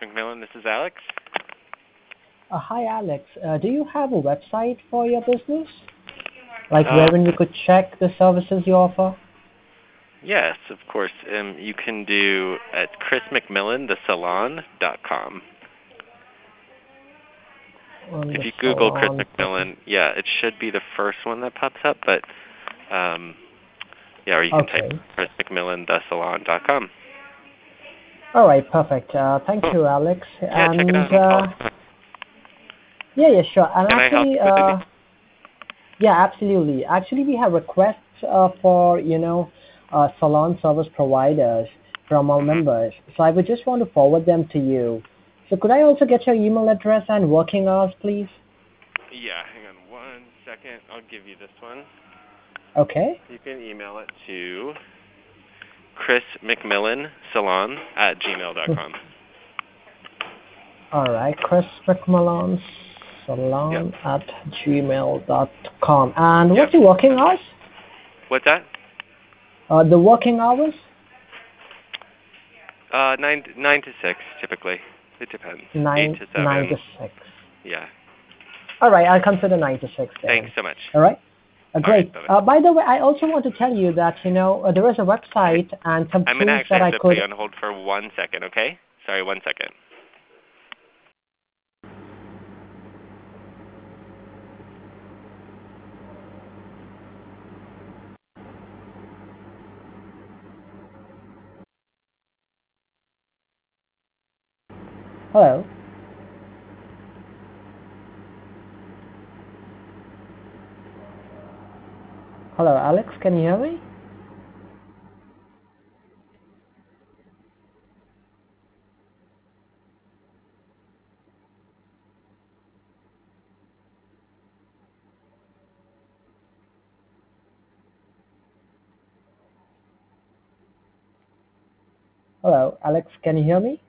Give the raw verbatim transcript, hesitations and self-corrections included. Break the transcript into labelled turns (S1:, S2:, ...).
S1: McMillan. This is Alex.
S2: Uh, hi, Alex. Uh, do you have a website for your business? Like
S1: Uh,
S2: wherein we could check the services you offer?
S1: yes, of course. Um, you can do at chris mcmillan the salon dot com.
S2: On
S1: If
S2: the
S1: you Google Chris
S2: salon.
S1: McMillan, yeah, it should be the first one that pops up, but um, yeah, or you can type
S2: Okay.
S1: chris mcmillan the salon dot com.
S2: All right, perfect. Uh, thank
S1: Cool.
S2: you, Alex.
S1: Yeah, check it
S2: And
S1: out and call.
S2: uh, yeah, yeah, sure. And
S1: Can I help
S2: actually,
S1: you with
S2: uh,
S1: anything?
S2: yeah, absolutely. Actually, we have requests uh, for you know uh, salon service providers from our
S1: Mm-hmm.
S2: members. So I would just want to forward them to you. So could I also get your email address and working hours, please?
S1: Yeah, hang on one second. I'll give you this one.
S2: Okay.
S1: You can email it to chris mcmillan salon at gmail dot com.
S2: All right, Chris McMillan
S1: Yep.
S2: Salon at gmail dot com. And
S1: Yep.
S2: what's the working hours?
S1: What's that?
S2: Uh, the working hours?
S1: Uh, nine nine to six typically. It depends. Eight
S2: Nine
S1: to
S2: nine to
S1: seven.
S2: six.
S1: Yeah.
S2: All right, I'll consider nine to six
S1: Thanks
S2: then.
S1: so much.
S2: All right. Uh,
S1: All right.
S2: great.
S1: Bye bye.
S2: Uh, by the way, I also want to tell you that you know uh, there is a
S1: Hey,
S2: website and some
S1: I'm gonna
S2: tools
S1: actually
S2: that
S1: have
S2: I
S1: to put you
S2: could.
S1: on hold for one second. Okay? Sorry, one second.
S2: Hello. Hello, Alex. Can you hear me? Hello, Alex. Can you hear me?